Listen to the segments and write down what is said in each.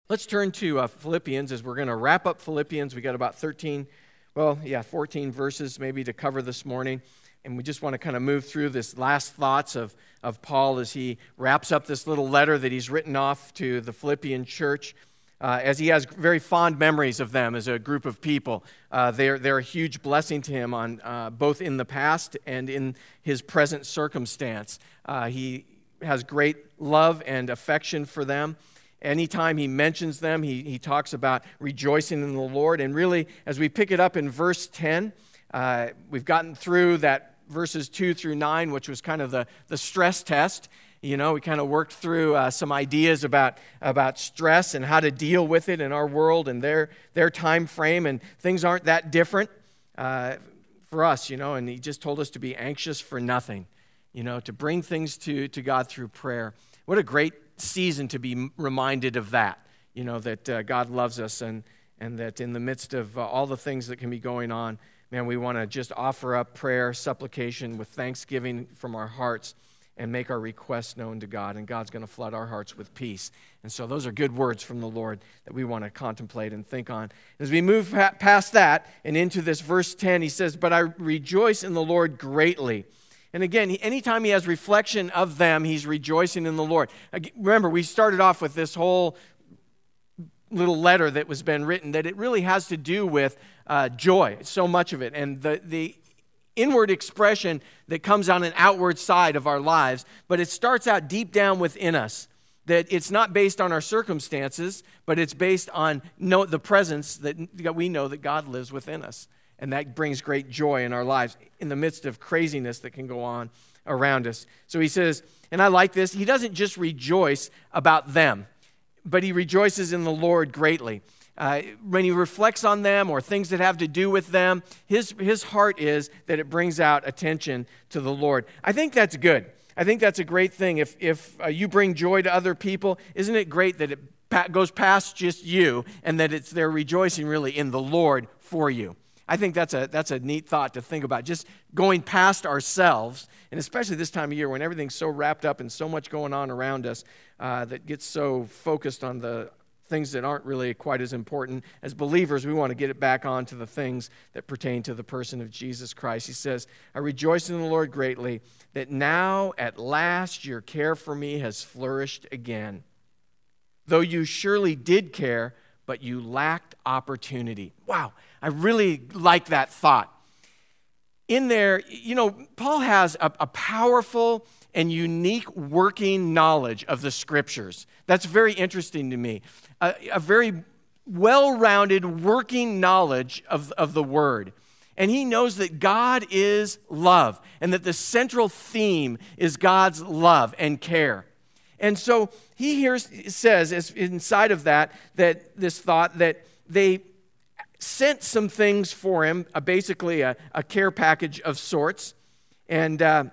Let's turn to Philippians as we're going to wrap up Philippians. We got about 14 verses maybe to cover this morning. And we just want to kind of move through this last thoughts of Paul as he wraps up this little letter that he's written off to the Philippian church. As he has very fond memories of them as a group of people. They're a huge blessing to him on both in the past and in his present circumstance. He has great love and affection for them. Anytime he mentions them, he talks about rejoicing in the Lord. And really, as we pick it up in verse 10, we've gotten through that verses 2 through 9, which was kind of the stress test. You know, we kind of worked through some ideas about stress and how to deal with it in our world and their time frame. And things aren't that different for us, you know. And he just told us to be anxious for nothing, you know, to bring things to God through prayer. What a great season to be reminded of that, you know, that God loves us and that in the midst of all the things that can be going on, man, we want to just offer up prayer, supplication with thanksgiving from our hearts and make our requests known to God, and God's going to flood our hearts with peace. And so those are good words from the Lord that we want to contemplate and think on. As we move past that and into this verse 10, he says, "But I rejoice in the Lord greatly." And again, anytime he has reflection of them, he's rejoicing in the Lord. Remember, we started off with this whole little letter that was been written, that it really has to do with joy, so much of it. And the inward expression that comes on an outward side of our lives, but it starts out deep down within us, that it's not based on our circumstances, but it's based on the presence that we know that God lives within us. And that brings great joy in our lives in the midst of craziness that can go on around us. So he says, and I like this, he doesn't just rejoice about them, but he rejoices in the Lord greatly. When he reflects on them or things that have to do with them, his heart is that it brings out attention to the Lord. I think that's good. I think that's a great thing. If you bring joy to other people, isn't it great that it goes past just you and that they're rejoicing really in the Lord for you? I think that's a neat thought to think about, just going past ourselves, and especially this time of year when everything's so wrapped up and so much going on around us that gets so focused on the things that aren't really quite as important. As believers, we want to get it back on to the things that pertain to the person of Jesus Christ. He says, "I rejoice in the Lord greatly that now at last your care for me has flourished again. Though you surely did care, but you lacked opportunity." Wow, I really like that thought. In there, you know, Paul has a powerful and unique working knowledge of the Scriptures. That's very interesting to me. A very well-rounded working knowledge of the Word. And he knows that God is love and that the central theme is God's love and care. And so he says, as inside of that this thought that they sent some things for him, basically a care package of sorts. And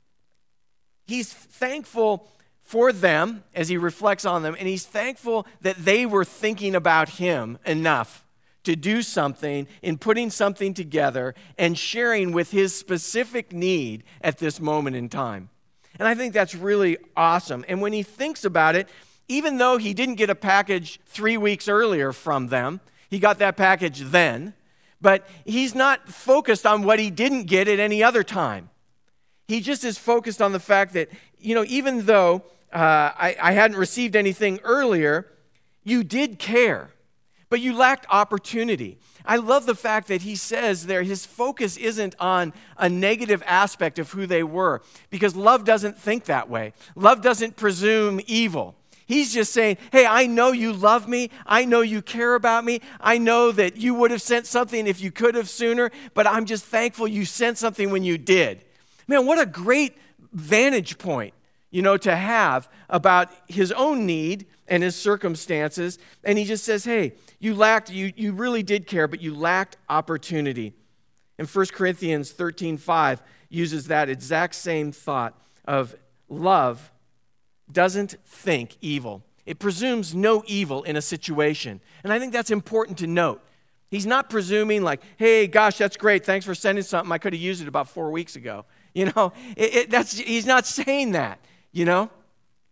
he's thankful for them as he reflects on them, and he's thankful that they were thinking about him enough to do something in putting something together and sharing with his specific need at this moment in time. And I think that's really awesome. And when he thinks about it, even though he didn't get a package 3 weeks earlier from them, he got that package then, but he's not focused on what he didn't get at any other time. He just is focused on the fact that, you know, even though I hadn't received anything earlier, you did care, but you lacked opportunity. I love the fact that he says there his focus isn't on a negative aspect of who they were, because love doesn't think that way. Love doesn't presume evil. He's just saying, hey, I know you love me. I know you care about me. I know that you would have sent something if you could have sooner, but I'm just thankful you sent something when you did. Man, what a great vantage point, you know, to have about his own need and his circumstances. And he just says, hey, you really did care, but you lacked opportunity. And 1 Corinthians 13:5 uses that exact same thought of love doesn't think evil. It presumes no evil in a situation. And I think that's important to note. He's not presuming like, hey, gosh, that's great. Thanks for sending something. I could have used it about 4 weeks ago. You know, he's not saying that, you know.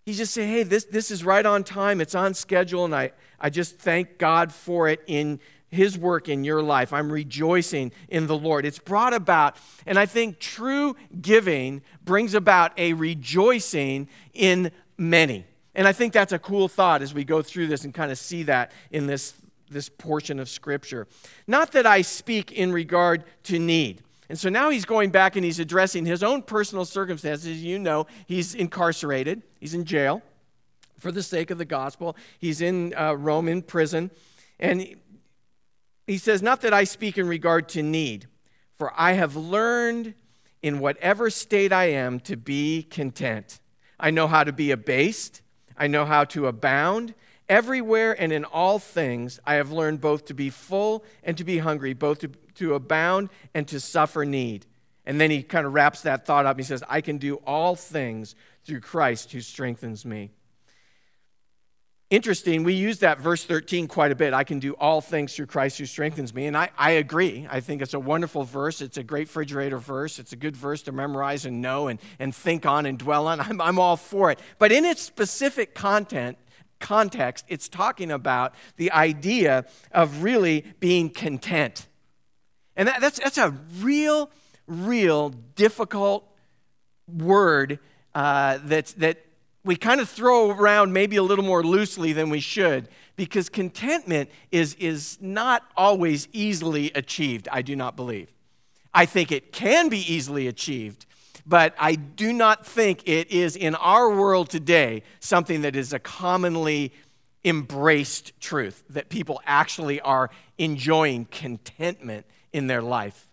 He's just saying, hey, this is right on time. It's on schedule, and I just thank God for it in His work in your life. I'm rejoicing in the Lord. It's brought about, and I think true giving brings about a rejoicing in many. And I think that's a cool thought as we go through this and kind of see that in this portion of Scripture. Not that I speak in regard to need. And so now he's going back and he's addressing his own personal circumstances. You know, he's incarcerated. He's in jail for the sake of the gospel. He's in Rome in prison. And he says, not that I speak in regard to need, for I have learned in whatever state I am to be content. I know how to be abased. I know how to abound. Everywhere and in all things, I have learned both to be full and to be hungry, both to abound and to suffer need. And then he kind of wraps that thought up. He says, I can do all things through Christ who strengthens me. Interesting, we use that verse 13 quite a bit. I can do all things through Christ who strengthens me. And I agree. I think it's a wonderful verse. It's a great refrigerator verse. It's a good verse to memorize and know and think on and dwell on. I'm all for it. But in its specific context, it's talking about the idea of really being content. And that's a real difficult word that we kind of throw around maybe a little more loosely than we should, because contentment is not always easily achieved, I do not believe. I think it can be easily achieved, but I do not think it is in our world today something that is a commonly embraced truth, that people actually are enjoying contentment in their life.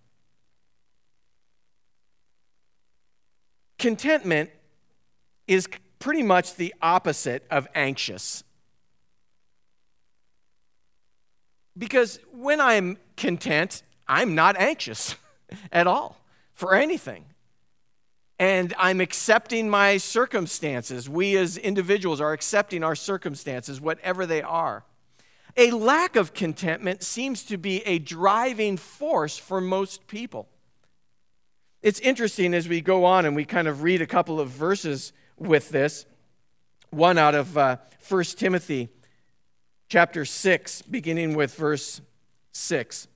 Contentment is pretty much the opposite of anxious. Because when I'm content, I'm not anxious at all for anything. And I'm accepting my circumstances. We as individuals are accepting our circumstances, whatever they are. A lack of contentment seems to be a driving force for most people. It's interesting as we go on and we kind of read a couple of verses with this. One out of 1 Timothy chapter 6, beginning with verse 6.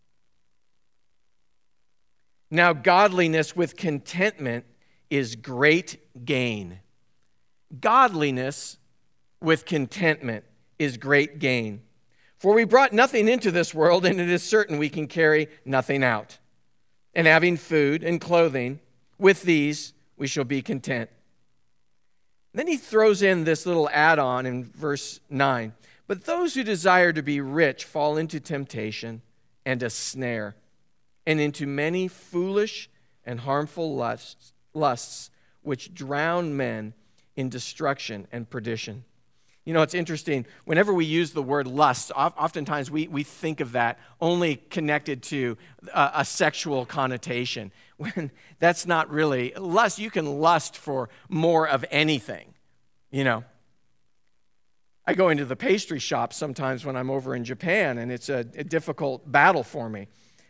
Now godliness with contentment is great gain. Godliness with contentment is great gain. For we brought nothing into this world, and it is certain we can carry nothing out. And having food and clothing, with these we shall be content. Then he throws in this little add-on in verse 9. But those who desire to be rich fall into temptation and a snare, and into many foolish and harmful lusts, which drown men in destruction and perdition. You know, it's interesting. Whenever we use the word lust, oftentimes we think of that only connected to a sexual connotation. When that's not really lust. You can lust for more of anything, you know. I go into the pastry shop sometimes when I'm over in Japan, and it's a difficult battle for me.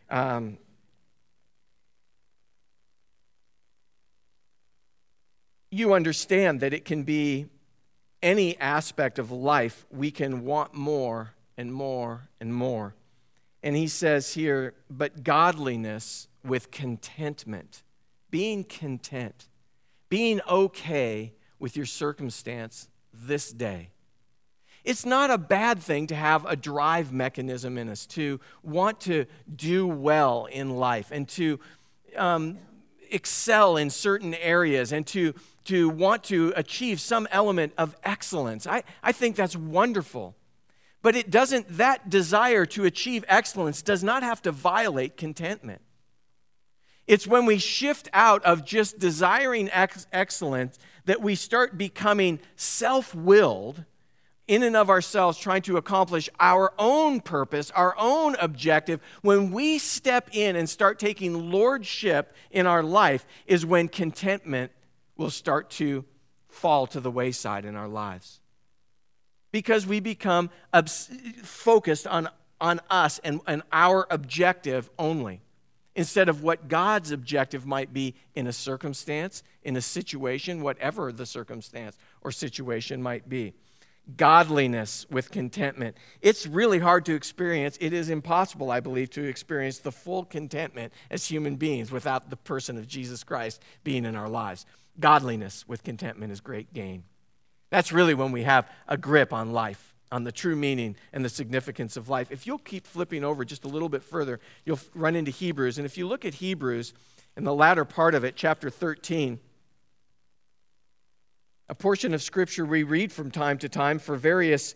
You understand that it can be any aspect of life, we can want more and more and more. And he says here, but godliness with contentment, being content, being okay with your circumstance this day. It's not a bad thing to have a drive mechanism in us, to want to do well in life and to excel in certain areas and to want to achieve some element of excellence. I think that's wonderful. But that desire to achieve excellence does not have to violate contentment. It's when we shift out of just desiring excellence that we start becoming self-willed in and of ourselves, trying to accomplish our own purpose, our own objective. When we step in and start taking lordship in our life is when contentment will start to fall to the wayside in our lives. Because we become focused on us and our objective only. instead of what God's objective might be in a circumstance, in a situation, whatever the circumstance or situation might be. Godliness with contentment. It's really hard to experience. It is impossible, I believe, to experience the full contentment as human beings without the person of Jesus Christ being in our lives. Godliness with contentment is great gain. That's really when we have a grip on life, on the true meaning and the significance of life. If you'll keep flipping over just a little bit further, you'll run into Hebrews. And if you look at Hebrews, in the latter part of it, chapter 13, a portion of Scripture we read from time to time for various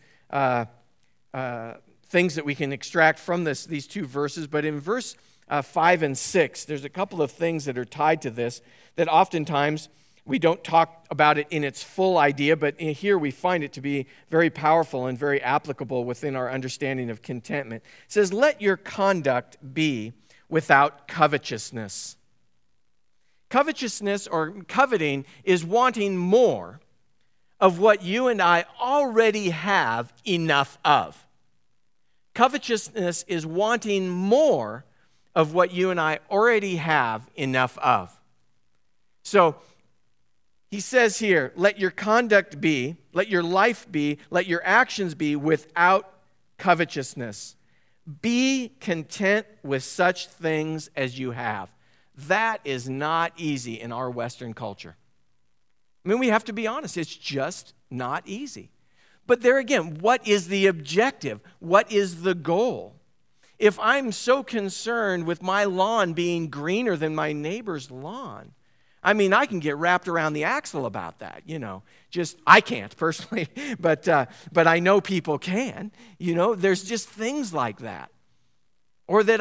things that we can extract from these two verses. But in verse 5 and 6, there's a couple of things that are tied to this that oftentimes we don't talk about it in its full idea, but in here we find it to be very powerful and very applicable within our understanding of contentment. It says, "Let your conduct be without covetousness." Covetousness or coveting is wanting more of what you and I already have enough of. Covetousness is wanting more of what you and I already have enough of. So he says here, let your conduct be, let your life be, let your actions be without covetousness. Be content with such things as you have. That is not easy in our Western culture. I mean, we have to be honest. It's just not easy. But there again, what is the objective? What is the goal? If I'm so concerned with my lawn being greener than my neighbor's lawn, I mean, I can get wrapped around the axle about that, Just, I can't personally, but I know people can. There's just things like that. Or that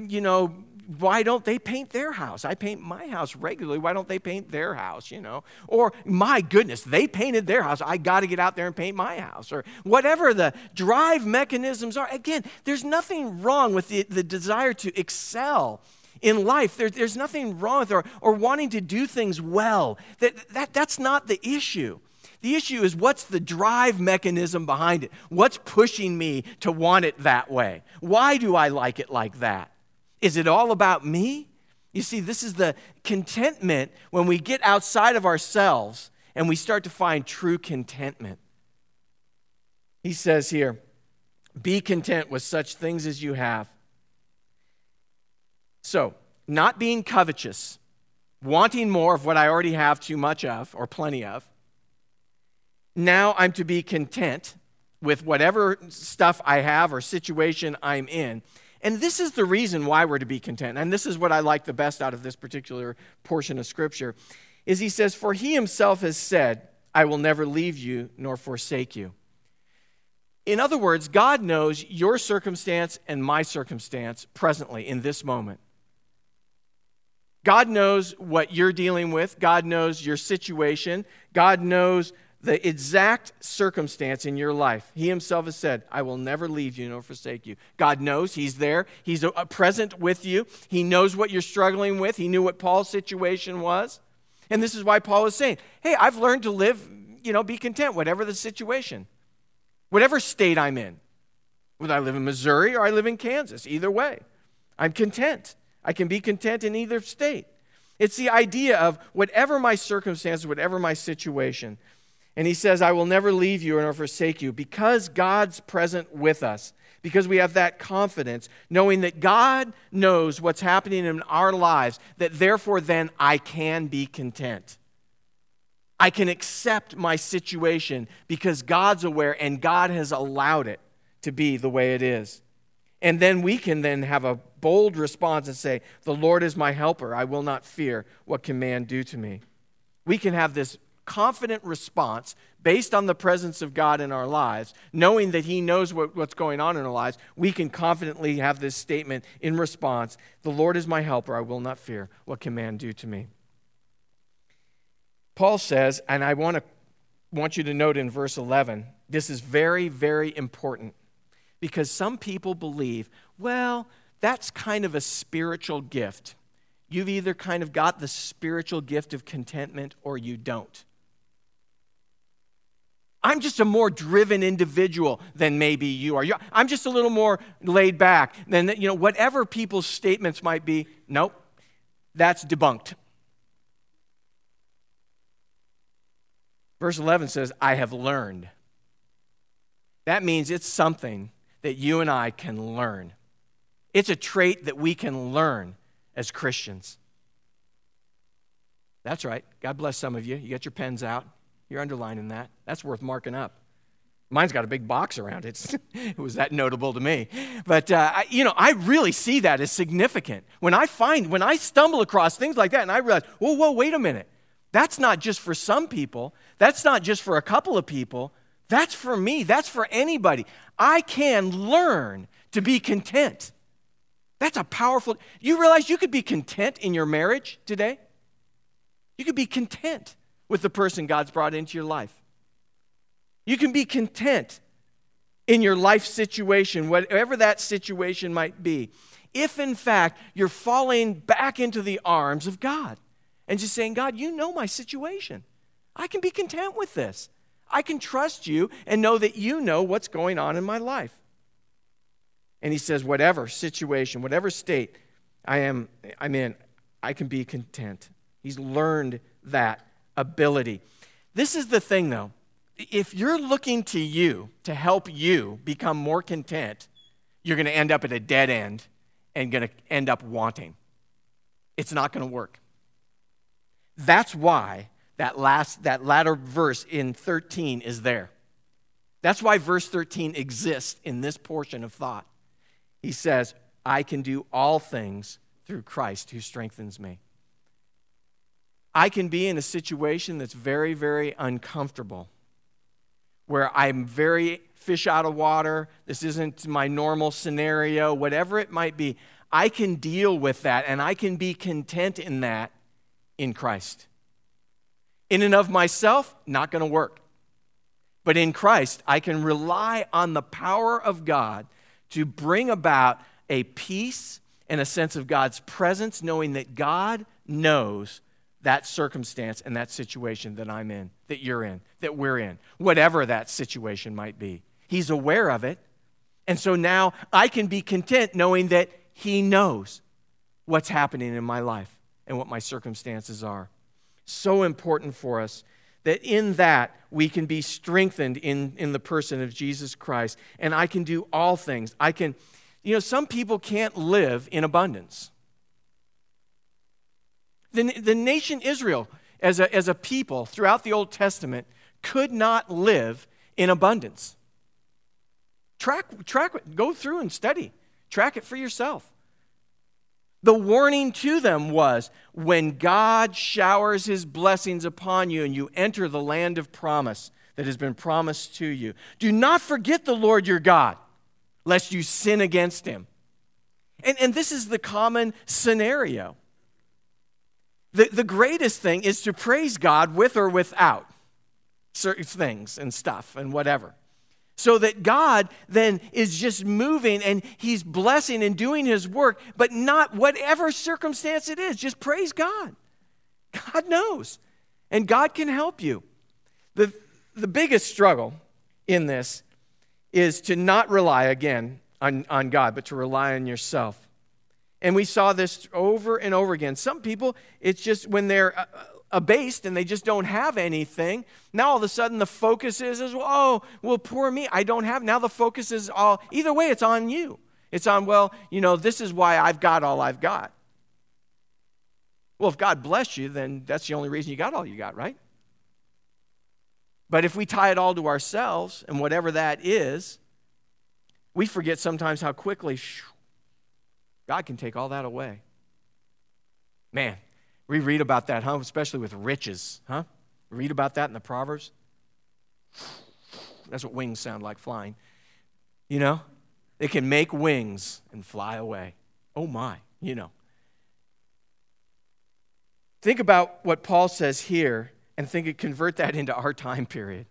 why don't they paint their house? I paint my house regularly. Why don't they paint their house, Or, my goodness, they painted their house. I got to get out there and paint my house. Or whatever the drive mechanisms are. Again, there's nothing wrong with the desire to excel in life. There's nothing wrong with or wanting to do things well. That's not the issue. The issue is what's the drive mechanism behind it? What's pushing me to want it that way? Why do I like it like that? Is it all about me? You see, this is the contentment when we get outside of ourselves and we start to find true contentment. He says here, be content with such things as you have. So, not being covetous, wanting more of what I already have too much of or plenty of. Now I'm to be content with whatever stuff I have or situation I'm in. And this is the reason why we're to be content. And this is what I like the best out of this particular portion of Scripture, is he says, for he himself has said, I will never leave you nor forsake you. In other words, God knows your circumstance and my circumstance presently in this moment. God knows what you're dealing with. God knows your situation. God knows the exact circumstance in your life. He himself has said, I will never leave you nor forsake you. God knows. He's there. He's present with you. He knows what you're struggling with. He knew what Paul's situation was. And this is why Paul is saying, hey, I've learned to live, be content, whatever the situation, whatever state I'm in. Whether I live in Missouri or I live in Kansas, either way, I'm content. I can be content in either state. It's the idea of whatever my circumstance, whatever my situation. And he says, I will never leave you nor forsake you, because God's present with us, because we have that confidence, knowing that God knows what's happening in our lives, that therefore then I can be content. I can accept my situation because God's aware and God has allowed it to be the way it is. And then we can then have a bold response and say, the Lord is my helper. I will not fear. What can man do to me? We can have this confident response based on the presence of God in our lives, knowing that he knows what's going on in our lives. We can confidently have this statement in response, the Lord is my helper. I will not fear. What can man do to me? Paul says, and I want you to note in verse 11, this is very, very important. Because some people believe, well, that's kind of a spiritual gift. You've either kind of got the spiritual gift of contentment or you don't. I'm just a more driven individual than maybe you are. I'm just a little more laid back than, whatever people's statements might be. Nope, that's debunked. Verse 11 says, I have learned. That means it's something that you and I can learn. It's a trait that we can learn as Christians. That's right. God bless some of you. You got your pens out. You're underlining that. That's worth marking up. Mine's got a big box around it. It was that notable to me. But, I really see that as significant. When I stumble across things like that and I realize, whoa, wait a minute. That's not just for some people. That's not just for a couple of people. That's for me. That's for anybody. I can learn to be content. That's a powerful, you realize you could be content in your marriage today? You could be content with the person God's brought into your life. You can be content in your life situation, whatever that situation might be, if in fact you're falling back into the arms of God and just saying, God, you know my situation. I can be content with this. I can trust you and know that you know what's going on in my life. And he says, whatever situation, whatever state I'm in, I can be content. He's learned that ability. This is the thing, though. If you're looking to you to help you become more content, you're going to end up at a dead end and going to end up wanting. It's not going to work. That's why that latter verse in 13 is there. That's why verse 13 exists in this portion of thought. He says, I can do all things through Christ who strengthens me. I can be in a situation that's very, very uncomfortable, where I'm very fish out of water. This isn't my normal scenario, whatever it might be. I can deal with that, and I can be content in that in Christ. In and of myself, not going to work. But in Christ, I can rely on the power of God to bring about a peace and a sense of God's presence, knowing that God knows that circumstance and that situation that I'm in, that you're in, that we're in, whatever that situation might be. He's aware of it. And so now I can be content knowing that he knows what's happening in my life and what my circumstances are. So important for us that in that we can be strengthened in the person of Jesus Christ. And I can do all things. Some people can't live in abundance. The nation Israel, as a people throughout the Old Testament, could not live in abundance. Track it, go through and study. Track it for yourself. The warning to them was, when God showers his blessings upon you and you enter the land of promise that has been promised to you, do not forget the Lord your God, lest you sin against him. And this is the common scenario. The greatest thing is to praise God with or without certain things and stuff and whatever. So that God then is just moving and he's blessing and doing his work, but not whatever circumstance it is. Just praise God. God knows. And God can help you. The biggest struggle in this is to not rely, again, on God, but to rely on yourself. And we saw this over and over again. Some people, it's just when they're abased and they just don't have anything, now all of a sudden the focus is well, poor me, I don't have. Now the focus is all, either way, it's on you. It's on, this is why I've got all I've got. Well, if God bless you, then that's the only reason you got all you got, right? But if we tie it all to ourselves and whatever that is, we forget sometimes how quickly God can take all that away. Man, we read about that, especially with riches, We read about that in the Proverbs. That's what wings sound like, flying. They can make wings and fly away. Oh my, Think about what Paul says here and convert that into our time period.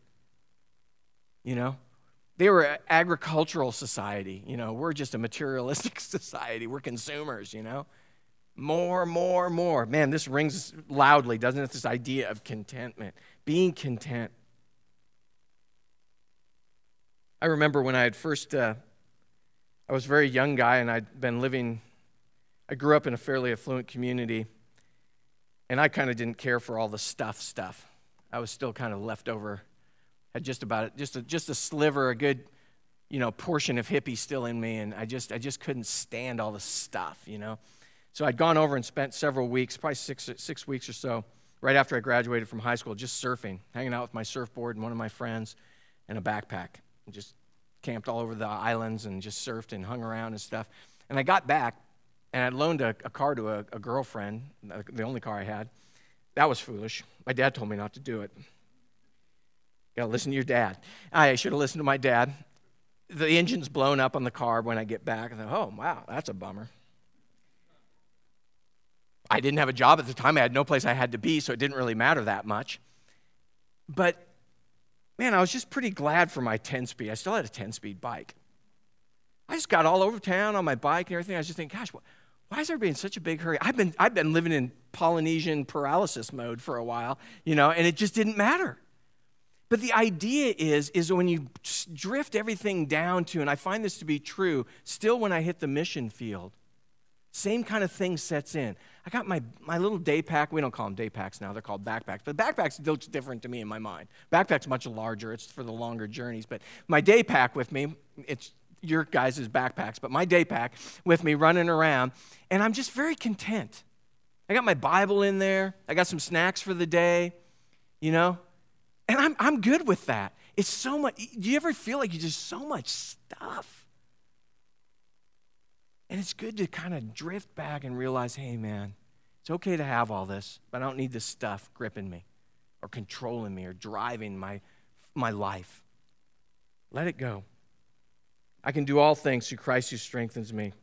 They were an agricultural society. We're just a materialistic society. We're consumers, More. Man, this rings loudly, doesn't it? This idea of contentment, being content. I remember when I had first, I was a very young guy and I'd been living I grew up in a fairly affluent community, and I kind of didn't care for all the stuff. I was still kind of left over, had just a sliver, a good, portion of hippie still in me, and I just couldn't stand all the stuff, So I'd gone over and spent several weeks, probably six weeks or so, right after I graduated from high school, just surfing, hanging out with my surfboard and one of my friends and a backpack, and just camped all over the islands and just surfed and hung around and stuff. And I got back, and I loaned a car to a girlfriend, the only car I had. That was foolish. My dad told me not to do it. You got to listen to your dad. I should have listened to my dad. The engine's blown up on the car when I get back. I thought, oh, wow, that's a bummer. I didn't have a job at the time. I had no place I had to be, so it didn't really matter that much. But, man, I was just pretty glad for my 10-speed. I still had a 10-speed bike. I just got all over town on my bike and everything. I was just thinking, gosh, why is everybody in such a big hurry? I've been living in Polynesian paralysis mode for a while, and it just didn't matter. But the idea is when you drift everything down to, and I find this to be true, still when I hit the mission field, same kind of thing sets in. I got my little day pack. We don't call them day packs now. They're called backpacks. But backpacks looks different to me in my mind. Backpack's much larger. It's for the longer journeys. But my day pack with me, it's your guys' backpacks, but my day pack with me running around, and I'm just very content. I got my Bible in there. I got some snacks for the day, and I'm good with that. It's so much. Do you ever feel like you just so much stuff? And it's good to kind of drift back and realize, hey, man, it's okay to have all this, but I don't need this stuff gripping me or controlling me or driving my life. Let it go. I can do all things through Christ who strengthens me.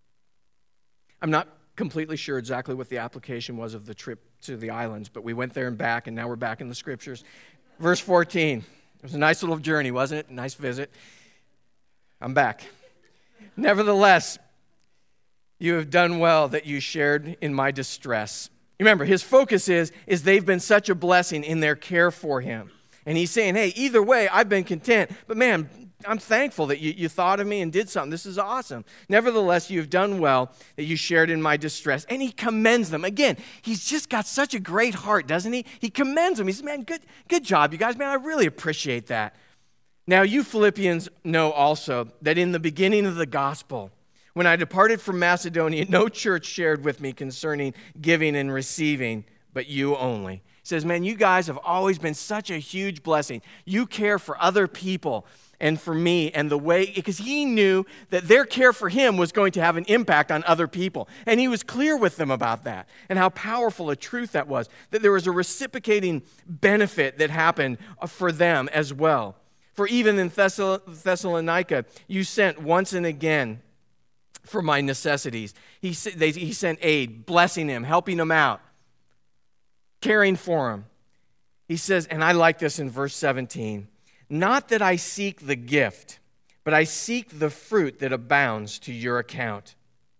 I'm not completely sure exactly what the application was of the trip to the islands, but we went there and back, and now we're back in the scriptures. Verse 14. It was a nice little journey, wasn't it? Nice visit. I'm back. Nevertheless, you have done well that you shared in my distress. Remember, his focus is they've been such a blessing in their care for him. And he's saying, hey, either way, I've been content. But man, I'm thankful that you thought of me and did something. This is awesome. Nevertheless, you've done well that you shared in my distress. And he commends them. Again, he's just got such a great heart, doesn't he? He commends them. He says, man, good job, you guys. Man, I really appreciate that. Now, you Philippians know also that in the beginning of the gospel, when I departed from Macedonia, no church shared with me concerning giving and receiving, but you only. He says, man, you guys have always been such a huge blessing. You care for other people and for me, and the way, because he knew that their care for him was going to have an impact on other people. And he was clear with them about that and how powerful a truth that was, that there was a reciprocating benefit that happened for them as well. For even in Thessalonica, you sent once and again for my necessities. He sent aid, blessing him, helping him out, caring for him. He says, and I like this in verse 17, not that I seek the gift, but I seek the fruit that abounds to your account.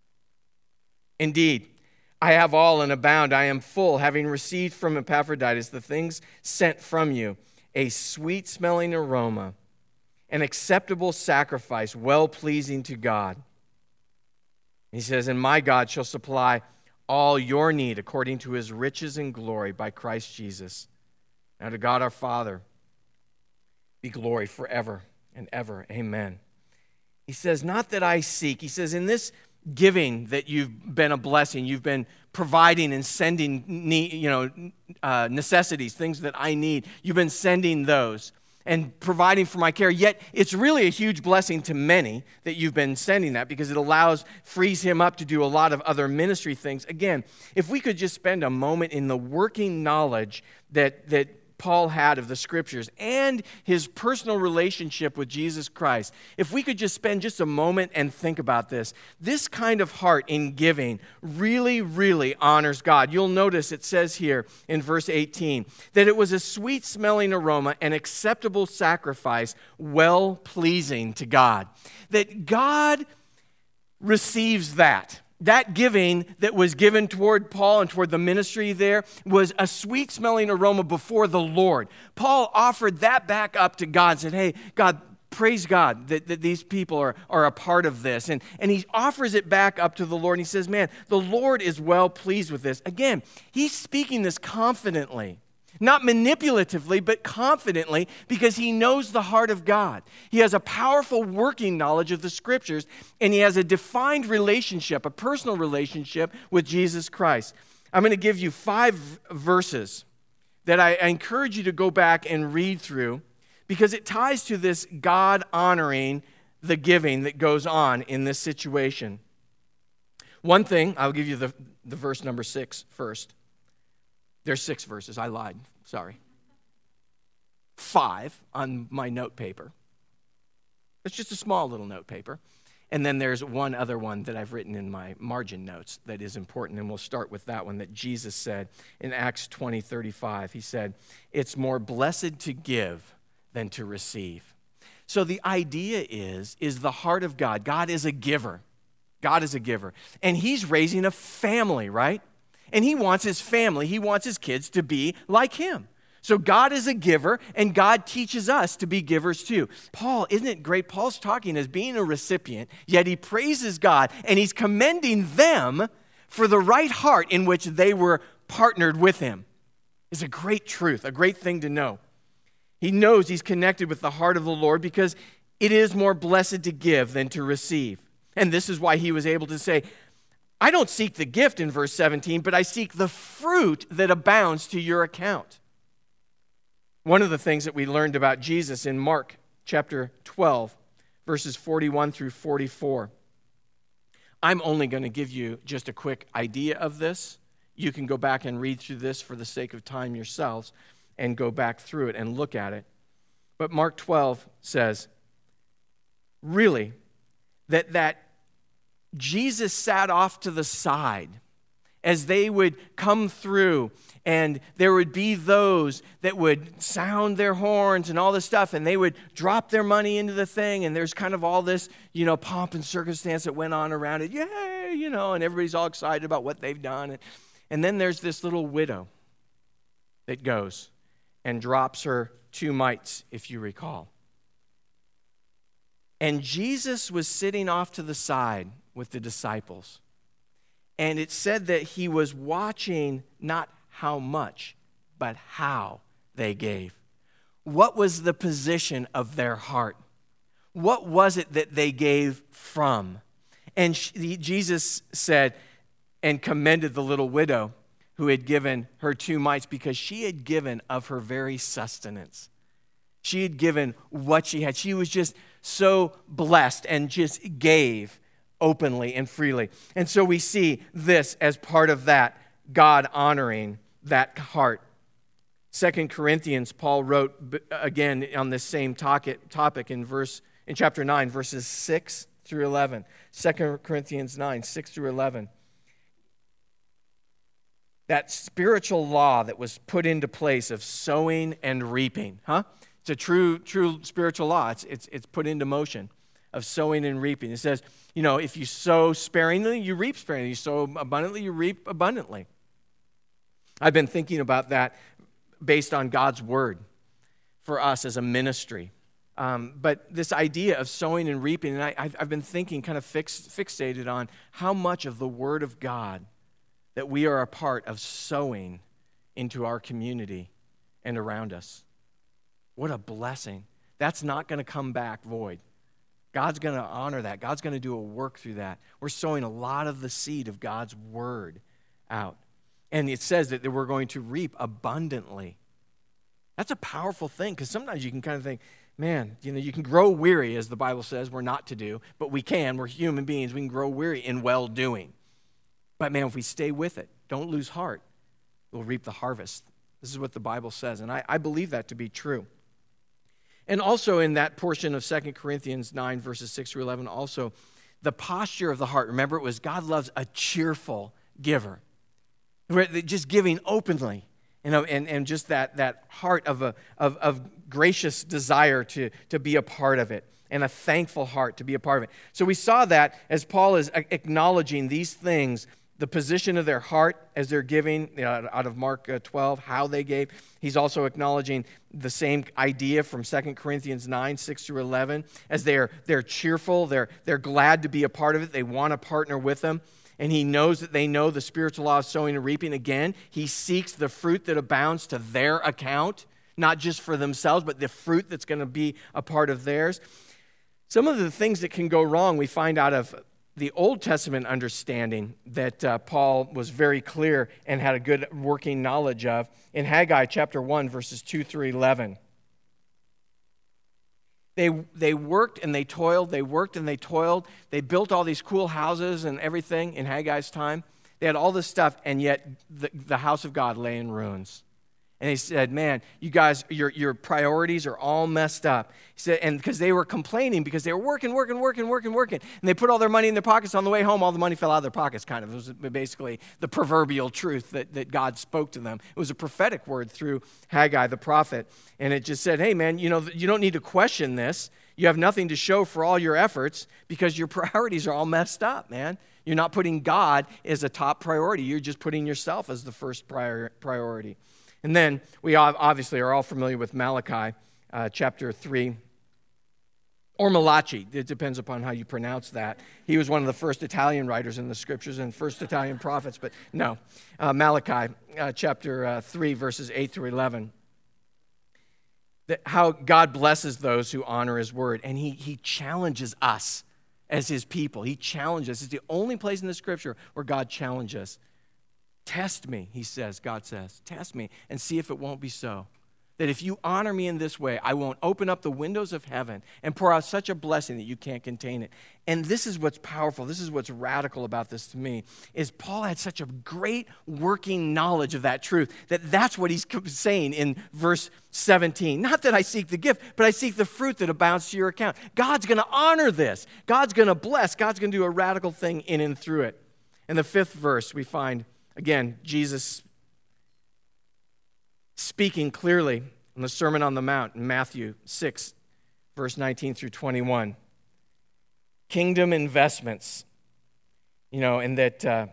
Indeed, I have all and abound. I am full, having received from Epaphroditus the things sent from you, a sweet-smelling aroma, an acceptable sacrifice, well-pleasing to God. He says, and my God shall supply all your need according to his riches and glory by Christ Jesus. Now to God our Father be glory forever and ever. Amen. He says, not that I seek. He says, in this giving that you've been a blessing, you've been providing and sending necessities, things that I need. You've been sending those and providing for my care. Yet it's really a huge blessing to many that you've been sending that, because it frees him up to do a lot of other ministry things. Again, if we could just spend a moment in the working knowledge that Paul had of the scriptures and his personal relationship with Jesus Christ, if we could just spend just a moment and think about this kind of heart in giving really, really honors God. You'll notice it says here in verse 18 that it was a sweet-smelling aroma, an acceptable sacrifice, well-pleasing to God. That God receives that. That giving that was given toward Paul and toward the ministry there was a sweet-smelling aroma before the Lord. Paul offered that back up to God and said, hey, God, praise God that these people are a part of this. And he offers it back up to the Lord. And he says, man, the Lord is well pleased with this. Again, he's speaking this confidently. Not manipulatively, but confidently, because he knows the heart of God. He has a powerful working knowledge of the Scriptures, and he has a defined relationship, a personal relationship with Jesus Christ. I'm going to give you 5 verses that I encourage you to go back and read through, because it ties to this God honoring the giving that goes on in this situation. One thing, I'll give you the verse number 6 first. There's 6 verses. I lied. Sorry. 5 on my note paper. It's just a small little note paper. And then there's one other one that I've written in my margin notes that is important, and we'll start with that one that Jesus said in Acts 20:35. He said, "It's more blessed to give than to receive." So the idea is the heart of God. God is a giver. God is a giver. And he's raising a family, right? And he wants his family, he wants his kids to be like him. So God is a giver, and God teaches us to be givers too. Paul, isn't it great? Paul's talking as being a recipient, yet he praises God, and he's commending them for the right heart in which they were partnered with him. It's a great truth, a great thing to know. He knows he's connected with the heart of the Lord because it is more blessed to give than to receive. And this is why he was able to say, I don't seek the gift in verse 17, but I seek the fruit that abounds to your account. One of the things that we learned about Jesus in Mark chapter 12, verses 41 through 44. I'm only going to give you just a quick idea of this. You can go back and read through this for the sake of time yourselves and go back through it and look at it. But Mark 12 says, really, that Jesus sat off to the side as they would come through, and there would be those that would sound their horns and all this stuff, and they would drop their money into the thing, and there's kind of all this, pomp and circumstance that went on around it. Yay, and everybody's all excited about what they've done. And then there's this little widow that goes and drops her 2 mites, if you recall. And Jesus was sitting off to the side with the disciples. And it said that he was watching not how much, but how they gave. What was the position of their heart? What was it that they gave from? And Jesus said and commended the little widow who had given her 2 mites because she had given of her very sustenance. She had given what she had. She was just so blessed and just gave openly and freely. And so we see this as part of that, God honoring that heart. 2 Corinthians, Paul wrote again on this same topic in chapter 9, verses 6 through 11. 2 Corinthians 9, 6 through 11. That spiritual law that was put into place of sowing and reaping, It's a true spiritual law. It's put into motion of sowing and reaping. It says, if you sow sparingly, you reap sparingly. You sow abundantly, you reap abundantly. I've been thinking about that based on God's word for us as a ministry. But this idea of sowing and reaping, and I've been thinking, kind of fixated on how much of the word of God that we are a part of sowing into our community and around us. What a blessing. That's not going to come back void. God's going to honor that. God's going to do a work through that. We're sowing a lot of the seed of God's word out. And it says that we're going to reap abundantly. That's a powerful thing, because sometimes you can kind of think, man, you can grow weary, as the Bible says we're not to do, but we can. We're human beings. We can grow weary in well-doing. But man, if we stay with it, don't lose heart, we'll reap the harvest. This is what the Bible says, and I believe that to be true. And also in that portion of 2 Corinthians 9, verses 6 through 11, also the posture of the heart. Remember, it was God loves a cheerful giver. Just giving openly, and just that heart of gracious desire to be a part of it, and a thankful heart to be a part of it. So we saw that as Paul is acknowledging these things the position of their heart as they're giving, out of Mark 12, how they gave. He's also acknowledging the same idea from 2 Corinthians 9, 6 through 11. As they're cheerful, they're glad to be a part of it. They want to partner with them. And he knows that they know the spiritual law of sowing and reaping. Again, he seeks the fruit that abounds to their account, not just for themselves, but the fruit that's going to be a part of theirs. Some of the things that can go wrong, we find out of the Old Testament understanding that Paul was very clear and had a good working knowledge of in Haggai chapter 1, verses 2 through 11. They worked and they toiled, they worked and they toiled. They built all these cool houses and everything in Haggai's time. They had all this stuff, and yet the house of God lay in ruins. And he said, man, you guys, your priorities are all messed up. He said, and because they were complaining because they were working. And they put all their money in their pockets. On the way home, all the money fell out of their pockets, kind of. It was basically the proverbial truth that God spoke to them. It was a prophetic word through Haggai the prophet. And it just said, hey, man, you don't need to question this. You have nothing to show for all your efforts because your priorities are all messed up, man. You're not putting God as a top priority. You're just putting yourself as the first priority. And then we obviously are all familiar with Malachi chapter 3, or Malachi. It depends upon how you pronounce that. He was one of the first Italian writers in the scriptures and first Italian prophets, but no. Malachi chapter 3, verses 8 through 11. How God blesses those who honor his word, and he challenges us as his people. He challenges us. It's the only place in the scripture where God challenges us. Test me, he says, God says. Test me and see if it won't be so. That if you honor me in this way, I won't open up the windows of heaven and pour out such a blessing that you can't contain it. And this is what's powerful. This is what's radical about this to me, is Paul had such a great working knowledge of that truth, that's what he's saying in verse 17. Not that I seek the gift, but I seek the fruit that abounds to your account. God's going to honor this. God's going to bless. God's going to do a radical thing in and through it. In the 5th verse, we find, again, Jesus speaking clearly in the Sermon on the Mount in Matthew 6, verse 19 through 21. Kingdom investments, and that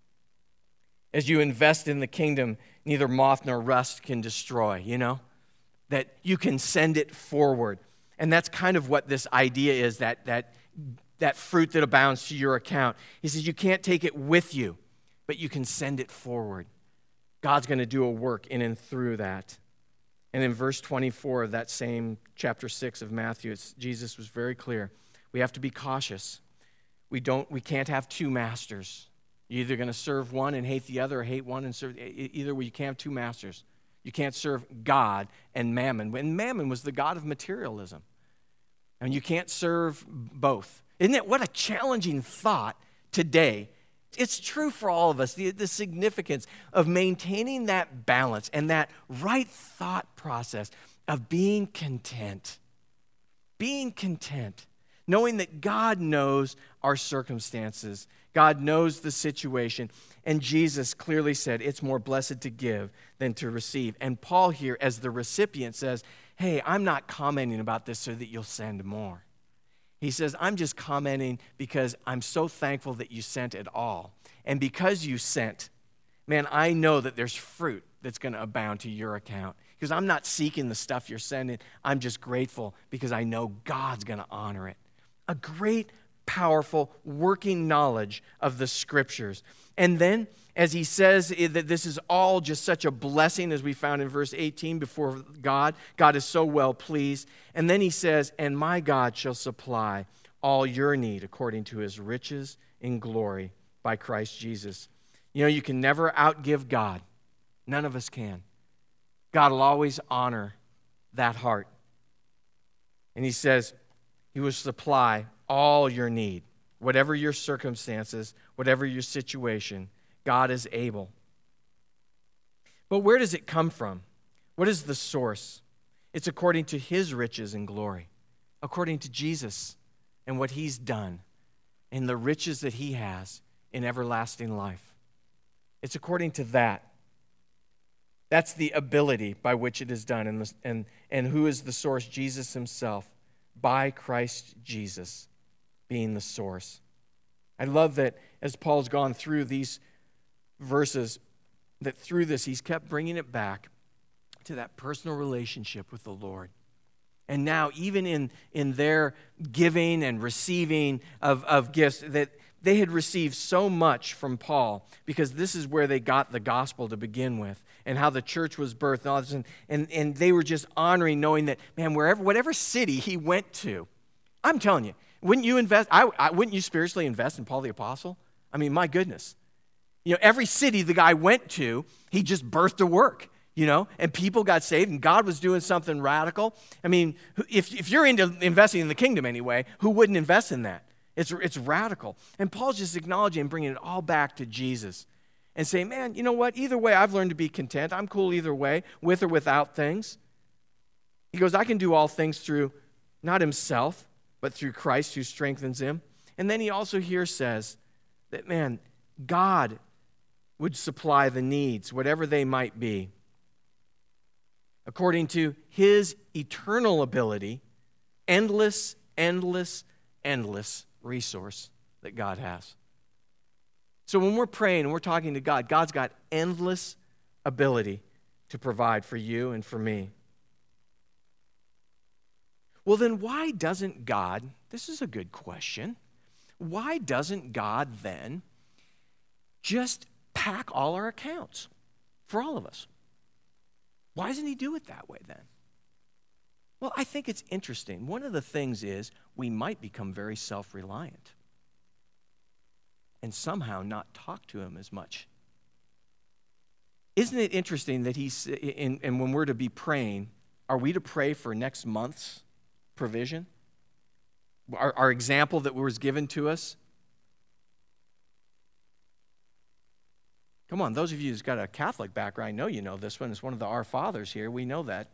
as you invest in the kingdom, neither moth nor rust can destroy, that you can send it forward. And that's kind of what this idea is, that fruit that abounds to your account. He says you can't take it with you, but you can send it forward. God's going to do a work in and through that. And in verse 24 of that same chapter 6 of Matthew, Jesus was very clear. We have to be cautious. We can't have two masters. You're either going to serve one and hate the other, or hate one and serve. Either way, you can't have two masters. You can't serve God and mammon. And mammon was the god of materialism. And you can't serve both. Isn't it? What a challenging thought today. It's true for all of us, the significance of maintaining that balance and that right thought process of being content. Being content, knowing that God knows our circumstances. God knows the situation. And Jesus clearly said it's more blessed to give than to receive. And Paul here, as the recipient, says, hey, I'm not commenting about this so that you'll send more. He says, I'm just commenting because I'm so thankful that you sent at all. And because you sent, man, I know that there's fruit that's going to abound to your account. Because I'm not seeking the stuff you're sending. I'm just grateful because I know God's going to honor it. A great, powerful, working knowledge of the scriptures. And then, as he says that this is all just such a blessing, as we found in verse 18, before God is so well pleased. And then he says, and my God shall supply all your need according to his riches in glory by Christ Jesus. You can never outgive God. None of us can. God will always honor that heart. And he says he will supply all your need, whatever your circumstances, whatever your situation, God is able. But where does it come from? What is the source? It's according to his riches and glory, according to Jesus and what he's done and the riches that he has in everlasting life. It's according to that. That's the ability by which it is done. And who is the source? Jesus himself, by Christ Jesus being the source. I love that as Paul's gone through these verses that through this he's kept bringing it back to that personal relationship with the Lord. And now, even in their giving and receiving of gifts, that they had received so much from Paul, because this is where they got the gospel to begin with, and how the church was birthed and all this. And they were just honoring, knowing that, man, whatever city he went to, I'm telling you, wouldn't you invest? Wouldn't you spiritually invest in Paul the Apostle? I mean, my goodness. Every city the guy went to, he just birthed a work. And people got saved, and God was doing something radical. I mean, if you're into investing in the kingdom anyway, who wouldn't invest in that? It's radical. And Paul's just acknowledging and bringing it all back to Jesus and saying, man, you know what? Either way, I've learned to be content. I'm cool either way, with or without things. He goes, I can do all things through not himself, but through Christ who strengthens him. And then he also here says that, man, God would supply the needs, whatever they might be, according to his eternal ability, endless resource that God has. So when we're praying and we're talking to God, God's got endless ability to provide for you and for me. Well, then why doesn't God, this is a good question, why doesn't God then just pack all our accounts for all of us? Why doesn't he do it that way then? Well, I think it's interesting. One of the things is we might become very self-reliant and somehow not talk to him as much. Isn't it interesting that and when we're to be praying, are we to pray for next month's provision? Our example that was given to us? Come on, those of you who's got a Catholic background, I know you know this one. It's one of the Our Fathers here. We know that.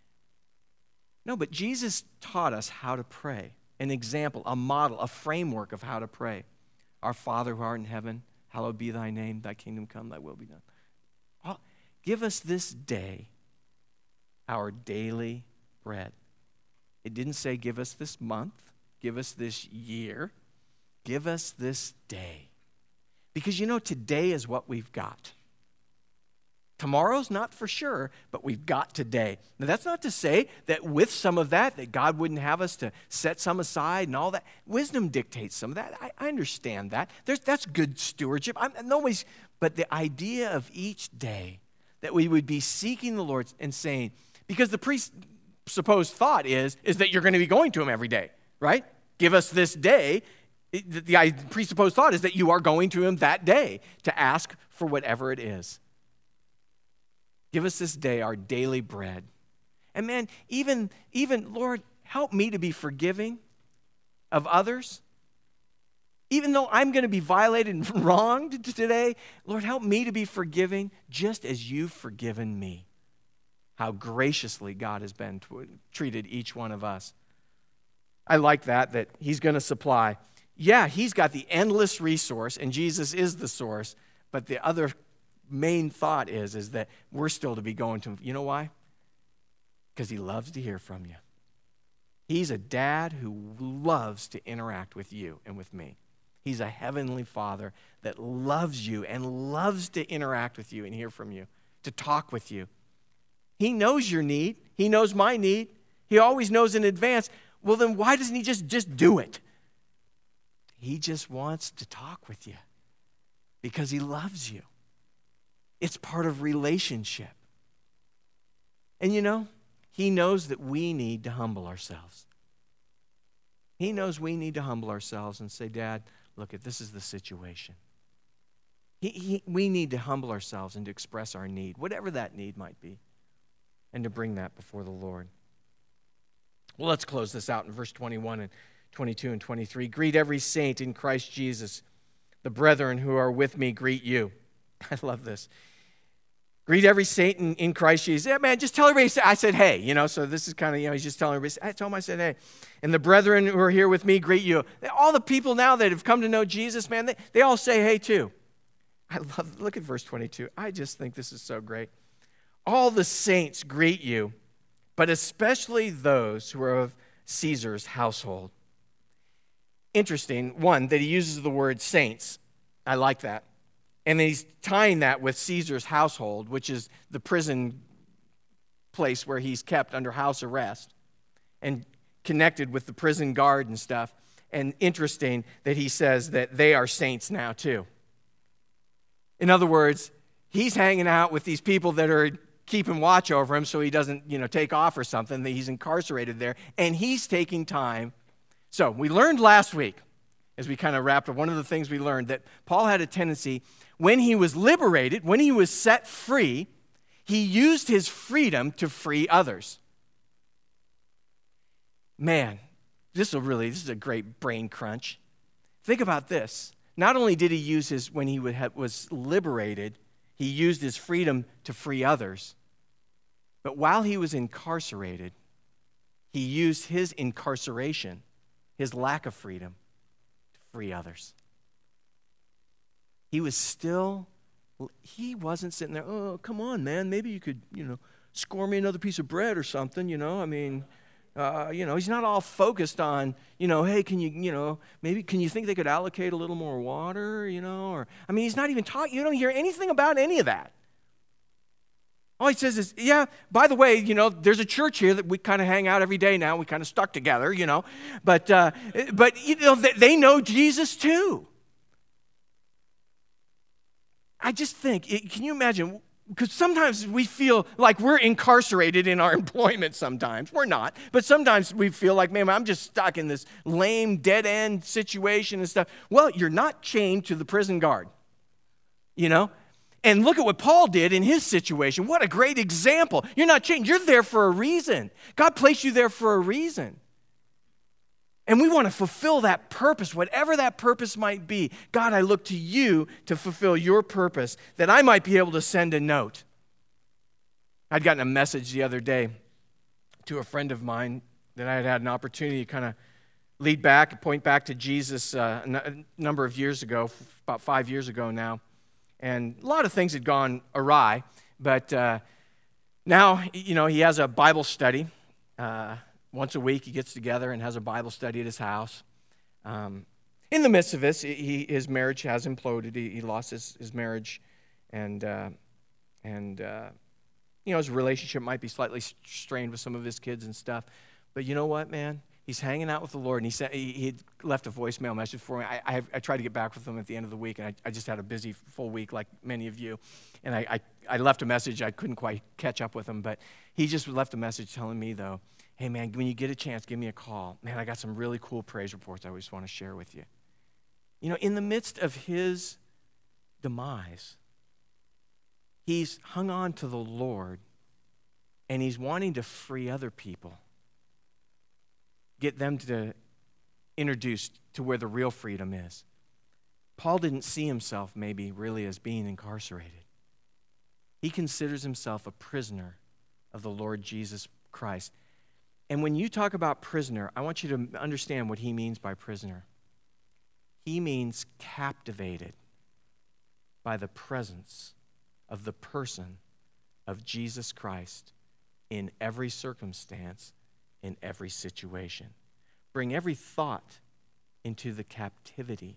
No, but Jesus taught us how to pray. An example, a model, a framework of how to pray. Our Father who art in heaven, hallowed be thy name, thy kingdom come, thy will be done. Give us this day our daily bread. It didn't say give us this month, give us this year, give us this day. Because today is what we've got. Tomorrow's not for sure, but we've got today. Now, that's not to say that with some of that God wouldn't have us to set some aside and all that. Wisdom dictates some of that. I understand that. That's good stewardship. But the idea of each day that we would be seeking the Lord and saying, because the presupposed thought is that you're going to be going to him every day, right? Give us this day. The presupposed thought is that you are going to him that day to ask for whatever it is. Give us this day our daily bread. And man, even Lord, help me to be forgiving of others. Even though I'm going to be violated and wronged today, Lord, help me to be forgiving just as you've forgiven me. How graciously God has been treated each one of us. I like that he's going to supply. Yeah, he's got the endless resource, and Jesus is the source, but the other main thought is that we're still to be going to him. You know why? Because he loves to hear from you. He's a dad who loves to interact with you and with me. He's a heavenly Father that loves you and loves to interact with you and hear from you, to talk with you. He knows your need. He knows my need. He always knows in advance. Well, then why doesn't he just do it? He just wants to talk with you because he loves you. It's part of relationship. And he knows that we need to humble ourselves. He knows we need to humble ourselves and say, Dad, look, this is the situation. We need to humble ourselves and to express our need, whatever that need might be, and to bring that before the Lord. Well, let's close this out in verse 21 and 22 and 23. Greet every saint in Christ Jesus. The brethren who are with me greet you. I love this. Greet every saint in Christ Jesus. Yeah, man, just tell everybody. I said, hey, so this is kind of, he's just telling everybody. I told him, I said, hey. And the brethren who are here with me greet you. All the people now that have come to know Jesus, man, they all say hey too. Look at verse 22. I just think this is so great. All the saints greet you, but especially those who are of Caesar's household. Interesting, one, that he uses the word saints. I like that. And then he's tying that with Caesar's household, which is the prison place where he's kept under house arrest, and connected with the prison guard and stuff. And interesting that he says that they are saints now too. In other words, he's hanging out with these people that are keeping watch over him so he doesn't, take off or something, that he's incarcerated there, and he's taking time. So we learned last week, as we kind of wrapped up, one of the things we learned, that Paul had a tendency, when he was liberated, when he was set free, he used his freedom to free others. Man, this is a great brain crunch. Think about this. Not only did he use when he was liberated, he used his freedom to free others, but while he was incarcerated, he used his incarceration, his lack of freedom, to free others. He wasn't sitting there, oh, come on, man, maybe you could, score me another piece of bread or something, he's not all focused on, hey, can you think they could allocate a little more water, he's not even talking, you don't hear anything about any of that. All he says is, yeah, by the way, there's a church here that we kind of hang out every day now. We kind of stuck together, but they know Jesus too. I just think, can you imagine? Because sometimes we feel like we're incarcerated in our employment sometimes. We're not. But sometimes we feel like, man, I'm just stuck in this lame, dead-end situation and stuff. Well, you're not chained to the prison guard, And look at what Paul did in his situation. What a great example. You're not chained. You're there for a reason. God placed you there for a reason. And we want to fulfill that purpose, whatever that purpose might be. God, I look to you to fulfill your purpose, that I might be able to send a note. I'd gotten a message the other day to a friend of mine that I had an opportunity to kind of point back to Jesus a number of years ago, about 5 years ago now. And a lot of things had gone awry, but now, he has a Bible study. Once a week, he gets together and has a Bible study at his house. In the midst of this, his marriage has imploded. He lost his marriage, and his relationship might be slightly strained with some of his kids and stuff. But you know what, man? He's hanging out with the Lord, and he said he left a voicemail message for me. I tried to get back with him at the end of the week, and I just had a busy full week like many of you. And I left a message. I couldn't quite catch up with him, but he just left a message telling me, though, hey, man, when you get a chance, give me a call. Man, I got some really cool praise reports I just want to share with you. In the midst of his demise, he's hung on to the Lord, and he's wanting to free other people, get them to introduced to where the real freedom is. Paul didn't see himself maybe really as being incarcerated. He considers himself a prisoner of the Lord Jesus Christ. And when you talk about prisoner, I want you to understand what he means by prisoner. He means captivated by the presence of the person of Jesus Christ in every circumstance, in every situation. Bring every thought into the captivity.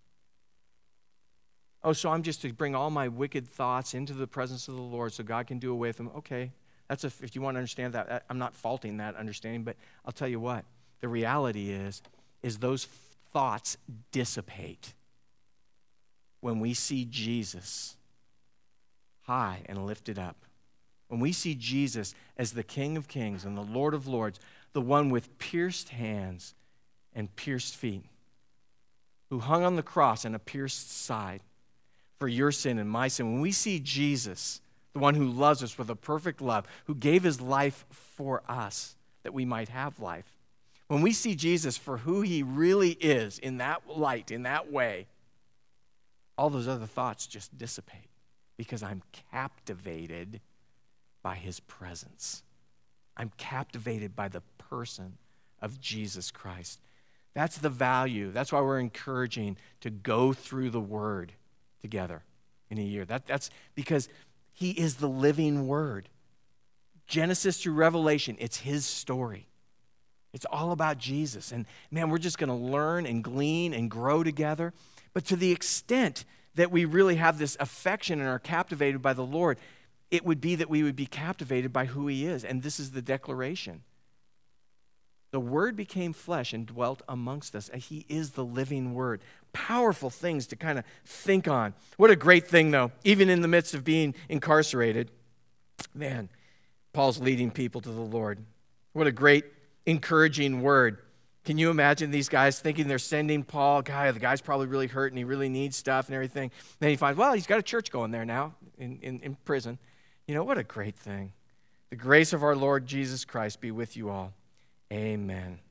Oh, so I'm just to bring all my wicked thoughts into the presence of the Lord so God can do away with them. Okay. If you want to understand that, I'm not faulting that understanding, but I'll tell you what, the reality is those thoughts dissipate when we see Jesus high and lifted up. When we see Jesus as the King of Kings and the Lord of Lords, the one with pierced hands and pierced feet, who hung on the cross and a pierced side for your sin and my sin. When we see Jesus, the one who loves us with a perfect love, who gave his life for us that we might have life. When we see Jesus for who he really is in that light, in that way, all those other thoughts just dissipate because I'm captivated by his presence. I'm captivated by the person of Jesus Christ. That's the value. That's why we're encouraging to go through the Word together in a year. That's because he is the living Word. Genesis through Revelation, it's his story. It's all about Jesus. And man, we're just going to learn and glean and grow together. But to the extent that we really have this affection and are captivated by the Lord, it would be that we would be captivated by who he is. And this is the declaration. The Word became flesh and dwelt amongst us. He is the living Word. Powerful things to kind of think on. What a great thing, though, even in the midst of being incarcerated. Man, Paul's leading people to the Lord. What a great, encouraging word. Can you imagine these guys thinking they're sending Paul? The guy's probably really hurt and he really needs stuff and everything. Then he finds, well, he's got a church going there now in prison. You know, what a great thing. The grace of our Lord Jesus Christ be with you all. Amen.